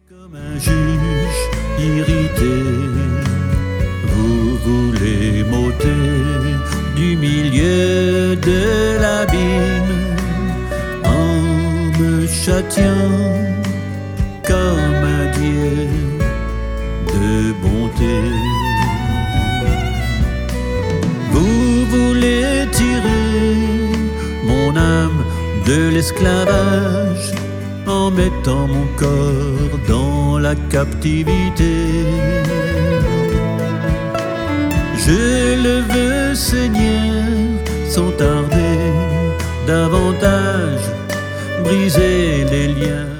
Comme un juge irrité, vous voulez m'ôter du milieu de l'abîme en me châtiant comme un Dieu de bonté. Vous voulez tirer mon âme de l'esclavage en mettant mon corps dans la captivité. Je le veux, Seigneur, sans tarder, davantage briser les liens.